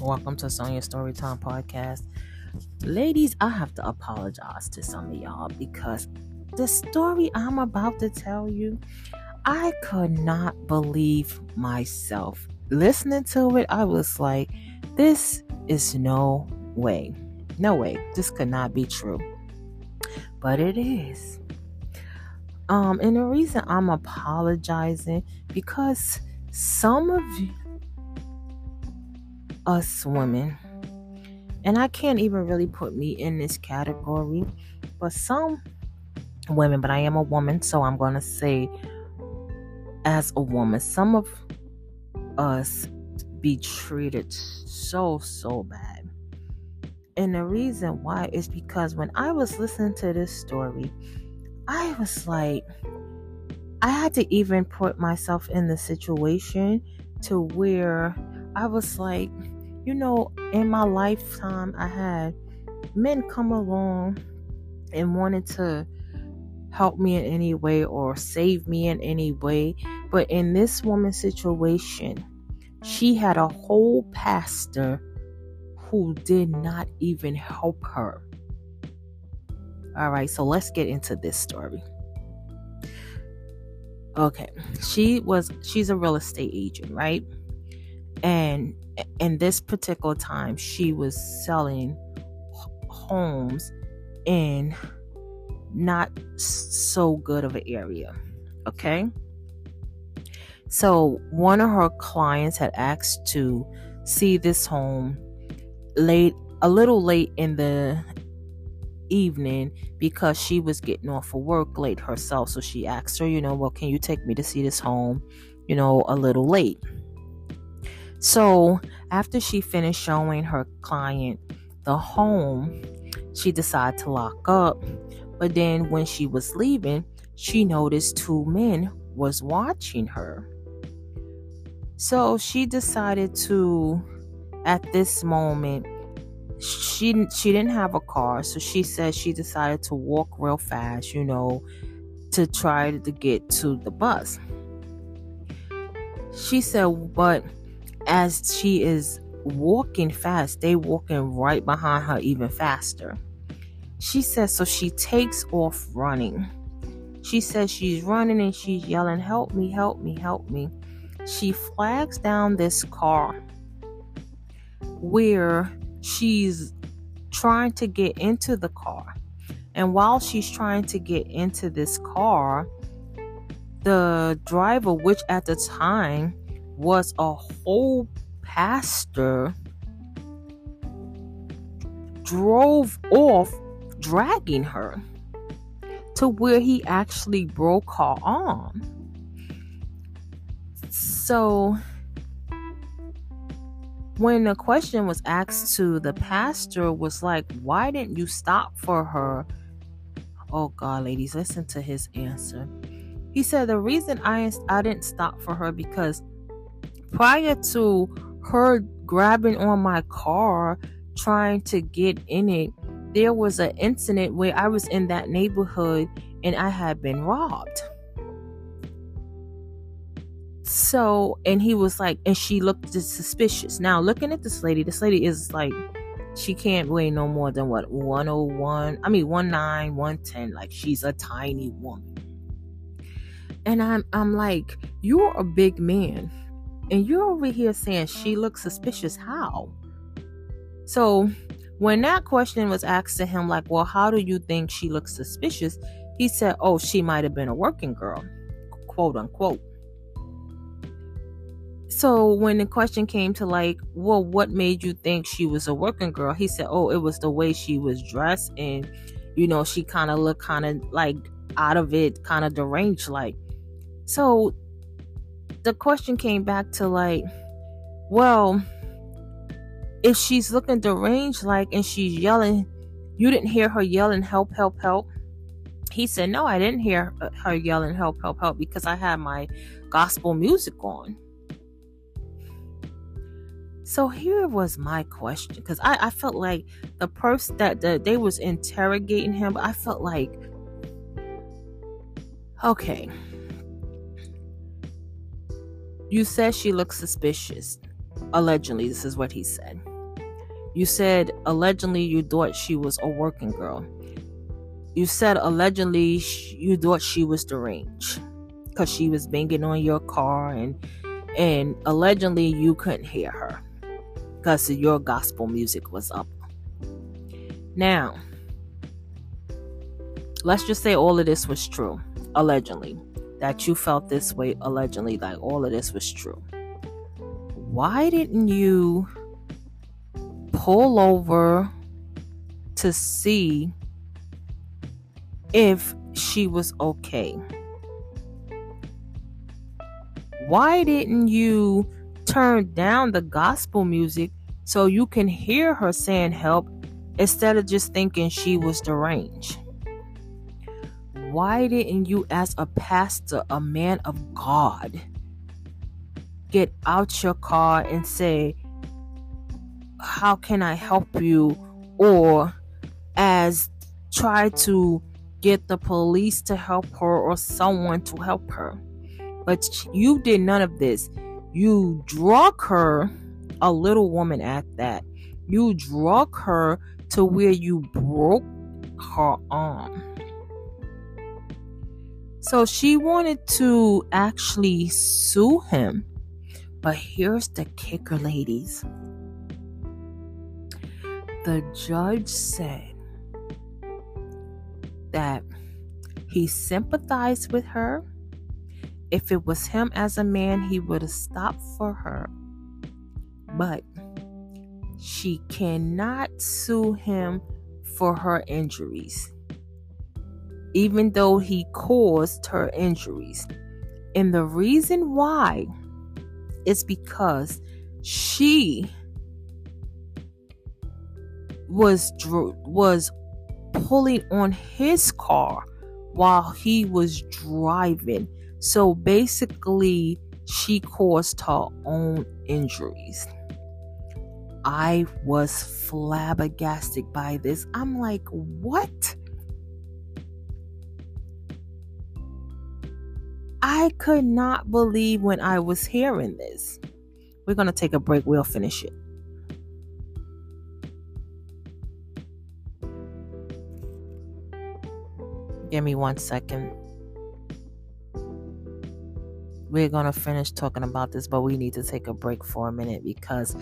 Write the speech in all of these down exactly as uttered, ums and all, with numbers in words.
Welcome to Sonia Storytime Podcast. Ladies, I have to apologize to some of y'all because the story I'm about to tell you, I could not believe myself. Listening to it, I was like, this is no way. No way. This could not be true. But it is. Um, and the reason I'm apologizing, because some of us women, and I can't even really put me in this category, but some women, but I am a woman, so I'm going to say as a woman, some of us be treated so, so bad. And the reason why is because when I was listening to this story, I was like, I had to even put myself in the situation to where I was like, you know, in my lifetime, I had men come along and wanted to help me in any way or save me in any way. But in this woman's situation, she had a whole pastor who did not even help her. All right, so let's get into this story. Okay, she was, she's a real estate agent, right? And in this particular time, she was selling homes in not so good of an area. Okay. So one of her clients had asked to see this home late, a little late in the evening, because she was getting off of work late herself. So she asked her, you know, well, can you take me to see this home, you know, a little late? So after she finished showing her client the home, she decided to lock up. But then when she was leaving, she noticed two men was watching her. So she decided to, at this moment, she she didn't have a car. So she said she decided to walk real fast, you know, to try to get to the bus. She said, but as she is walking fast, they walking right behind her even faster. She says, so she takes off running. She says she's running and she's yelling, help me, help me, help me. She flags down this car where she's trying to get into the car. And while she's trying to get into this car, the driver, which at the time was a whole pastor, drove off dragging her to where he actually broke her arm. So when the question was asked to the pastor, was like, why didn't you stop for her? Oh God, ladies, listen to his answer. He said, the reason I, I didn't stop for her because prior to her grabbing on my car, trying to get in it, there was an incident where I was in that neighborhood and I had been robbed. So, and he was like, and she looked suspicious. Now, looking at this lady, this lady is like, she can't weigh no more than what, one oh one, I mean, one nine, one ten. Like, she's a tiny woman. And I'm, I'm like, you're a big man. And you're over here saying she looks suspicious. How? So when that question was asked to him, like, well, how do you think she looks suspicious? He said, oh, she might have been a working girl, quote unquote. So when the question came to like, well, what made you think she was a working girl? He said, oh, it was the way she was dressed. And, you know, she kind of looked kind of like out of it, kind of deranged like. So the question came back to like, well, if she's looking deranged like and she's yelling, you didn't hear her yelling, help, help, help? He said, no, I didn't hear her yelling, help, help, help, because I had my gospel music on. So here was my question, because I, I felt like the person that the, they was interrogating him, but I felt like, okay, you said she looks suspicious. Allegedly, this is what he said. You said allegedly you thought she was a working girl. You said allegedly you thought she was deranged because she was banging on your car, and and allegedly you couldn't hear her because your gospel music was up. Now, let's just say all of this was true, allegedly. That you felt this way, allegedly, like all of this was true. Why didn't you pull over to see if she was okay? Why didn't you turn down the gospel music so you can hear her saying help instead of just thinking she was deranged? Why didn't you, as a pastor, a man of God, get out your car and say, how can I help you? Or as try to get the police to help her or someone to help her. But you did none of this. You drug her, a little woman at that. You drug her to where you broke her arm. So she wanted to actually sue him. But here's the kicker, ladies. The judge said that he sympathized with her. If it was him as a man, he would have stopped for her. But she cannot sue him for her injuries, even though he caused her injuries. And the reason why is because she was was pulling on his car while he was driving. So basically, she caused her own injuries. I was flabbergasted by this. I'm like, what? I could not believe when I was hearing this. We're going to take a break. We'll finish it. Give me one second. We're going to finish talking about this, but we need to take a break for a minute because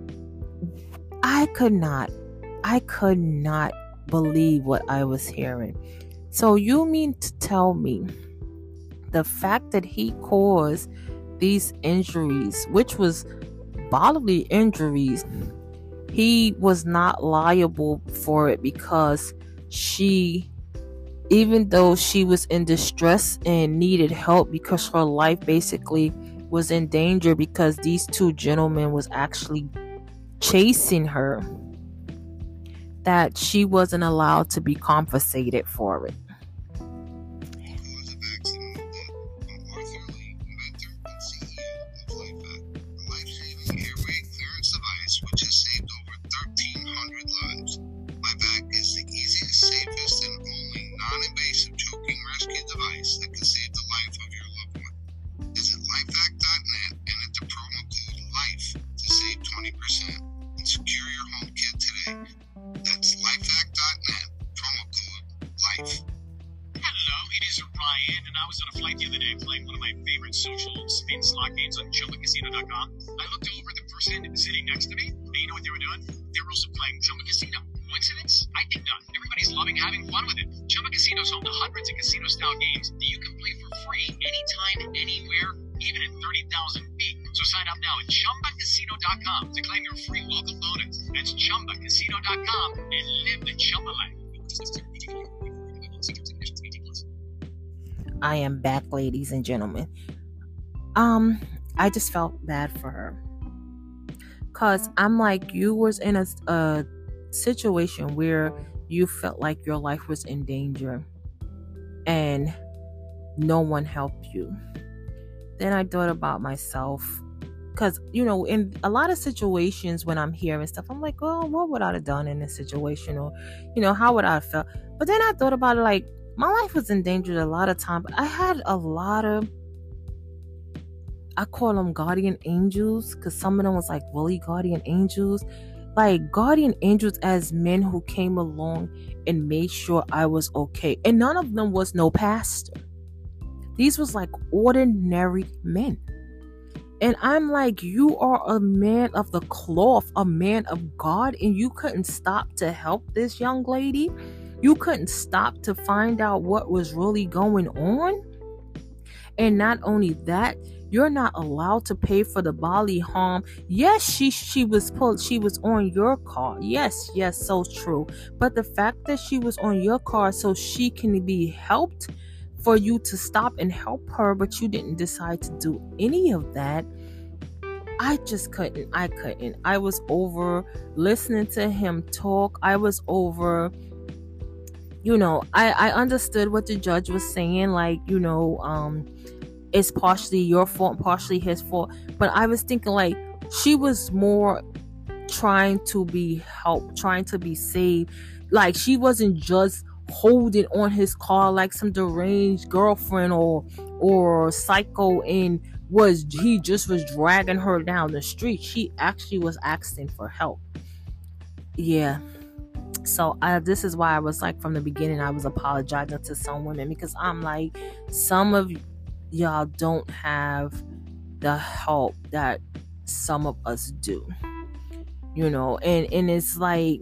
I could not, I could not believe what I was hearing. So you mean to tell me the fact that he caused these injuries, which was bodily injuries, he was not liable for it because she, even though she was in distress and needed help because her life basically was in danger because these two gentlemen was actually chasing her, that she wasn't allowed to be compensated for it. Which has saved over thirteen hundred lives. LifeVac is the easiest, safest, and only non-invasive choking rescue device that can save the life of your loved one. Visit lifevac dot net and enter promo code LIFE to save twenty percent and secure your home kit today. That's lifevac dot net, promo code LIFE. Hello, it is Ryan, and I was on a flight the other day playing one of my favorite social spin slot games on Chumba Casino dot com. I looked over at the person sitting next to me, and you know what they were doing? They were also playing Chumba Casino. Coincidence? I think not. Everybody's loving having fun with it. Chumba Casino is home to hundreds of casino-style games that you can play for free anytime, anywhere, even at thirty thousand feet. So sign up now at Chumba Casino dot com to claim your free welcome bonus. That's Chumba Casino dot com and live the Chumba life. I am back, ladies and gentlemen. Um, I just felt bad for her. Cause I'm like, you was in a, a situation where you felt like your life was in danger and no one helped you. Then I thought about myself. Cause, you know, in a lot of situations when I'm hearing stuff, I'm like, oh, what would I have done in this situation? Or, you know, how would I have felt? But then I thought about it like, my life was in danger a lot of time. But I had a lot of, I call them guardian angels, because some of them was like really guardian angels. like guardian angels as men who came along and made sure I was okay. And none of them was no pastor. These was like ordinary men. And I'm like, you are a man of the cloth, a man of God, and you couldn't stop to help this young lady. You couldn't stop to find out what was really going on. And not only that, you're not allowed to pay for the bodily harm. Yes, she she was pulled, she was on your car. Yes, yes, so true. But the fact that she was on your car so she can be helped, for you to stop and help her, but you didn't decide to do any of that. I just couldn't. I couldn't. I was over listening to him talk. I was over, you know, I, I understood what the judge was saying. Like, you know, um, it's partially your fault, partially his fault. But I was thinking like she was more trying to be helped, trying to be saved. Like she wasn't just holding on his car like some deranged girlfriend or or psycho, and was he just was dragging her down the street. She actually was asking for help. Yeah. So I, this is why I was like, from the beginning, I was apologizing to some women, because I'm like, some of y'all don't have the help that some of us do, you know, and and it's like,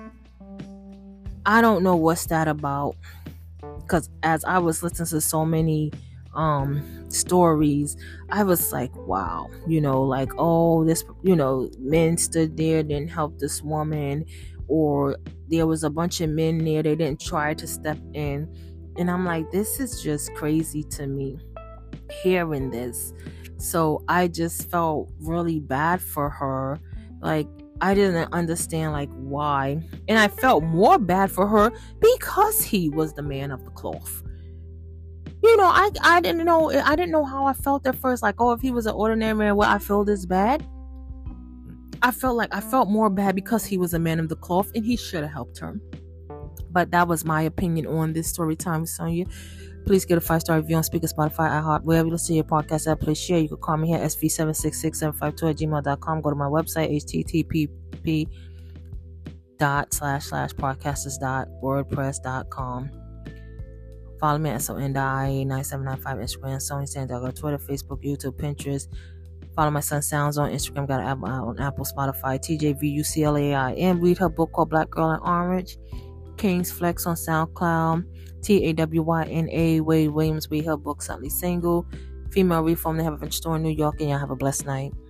I don't know what's that about, because as I was listening to so many um stories, I was like, wow, you know, like, oh, this, you know, men stood there, didn't help this woman, or there was a bunch of men there, they didn't try to step in. And I'm like, this is just crazy to me, hearing this. So I just felt really bad for her. Like, I didn't understand like why. And I felt more bad for her because he was the man of the cloth. You know, I I didn't know I didn't know how I felt at first. Like, oh, if he was an ordinary man, would I feel this bad? I felt like I felt more bad because he was a man of the cloth and he should have helped her. But that was my opinion on this story time with Sonia. Please get a five-star review on Speaker, Spotify, iHeart, wherever you listen to your podcast at. Please share. You can call me here at S V seven six six seven five two at gmail dot com. Go to my website, H T T P dot slash slash podcasters dot wordpress dot com. Follow me at S O N I A nine seven nine five, Instagram, Sonia Sandago, Twitter, Facebook, YouTube, Pinterest. Follow my son Sounds on Instagram, got an app on Apple, Spotify, T J V U C L A I M. Read her book called Black Girl in Orange. King's Flex on SoundCloud. T A W Y N A, Wade Williams. Read her book, Suddenly Single. Female Reform. They have a store in New York, and y'all have a blessed night.